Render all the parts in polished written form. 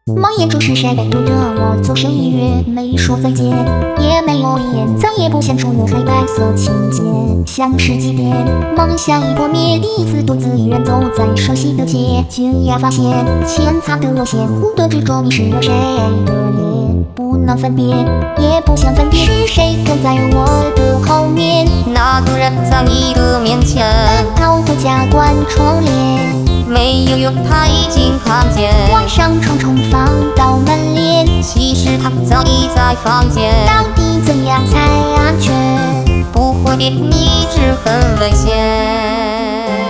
望眼注视谁背对着我走神一月，没说再见，也没有遗言，再也不显出有黑白色情节。像是祭奠，梦想已破灭，第一次独自一人走在熟悉的街，惊讶发现潜藏的落线，无的执着迷失了谁的脸，不能分辨，也不想分辨，是谁跟在我的后面？ 那个人在你的面前， 保护家关窗帘。 没有用，他已经看见。 晚上重重放到门帘， 其实他早已在房间。 到底怎样才安全？ 不会变，你一直很危险。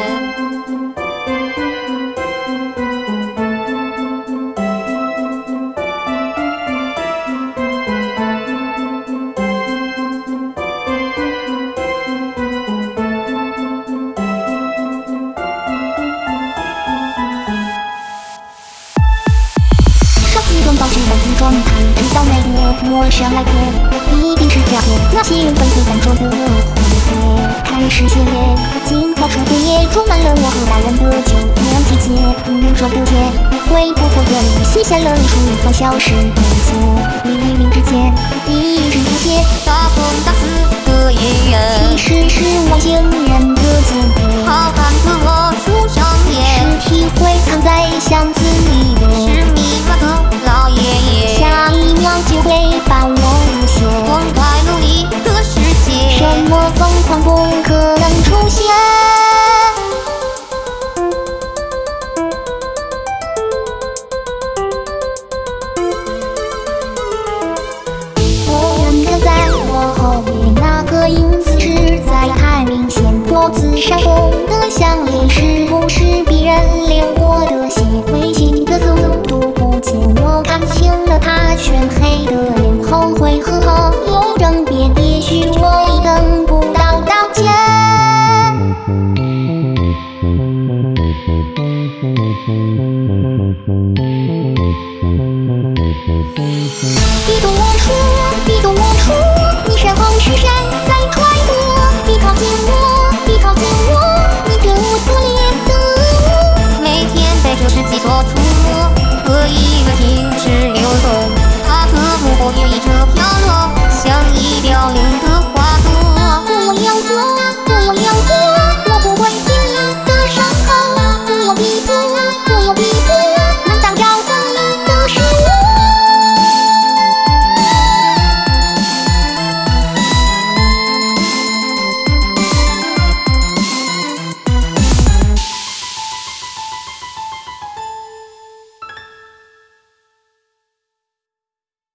保持本子状态，直到那个陌生来电，一定是诈骗。那些原本自然中的蝴蝶，开始显眼，镜头出电也装满了我和那人的旧年季节。无中的天，会不会远离，写下了一幅无法消失的街。黎明之前，第一日出现， 大风大肆的演员， 其实是外星人的间谍。 好看的魔术少年， 尸体会藏在箱子里面， 是密码的老爷爷， 下一秒就会把我诬陷。 光怪陆离的世界， 什么疯狂不可能出现？我人跟在我后面，那个影子实在太明显。脖子上红的项链，是不是别人流过的血？微信的速度不减，我看清了他全黑的脸，后悔和后又争辩，也许我已等不到道歉。一朵我说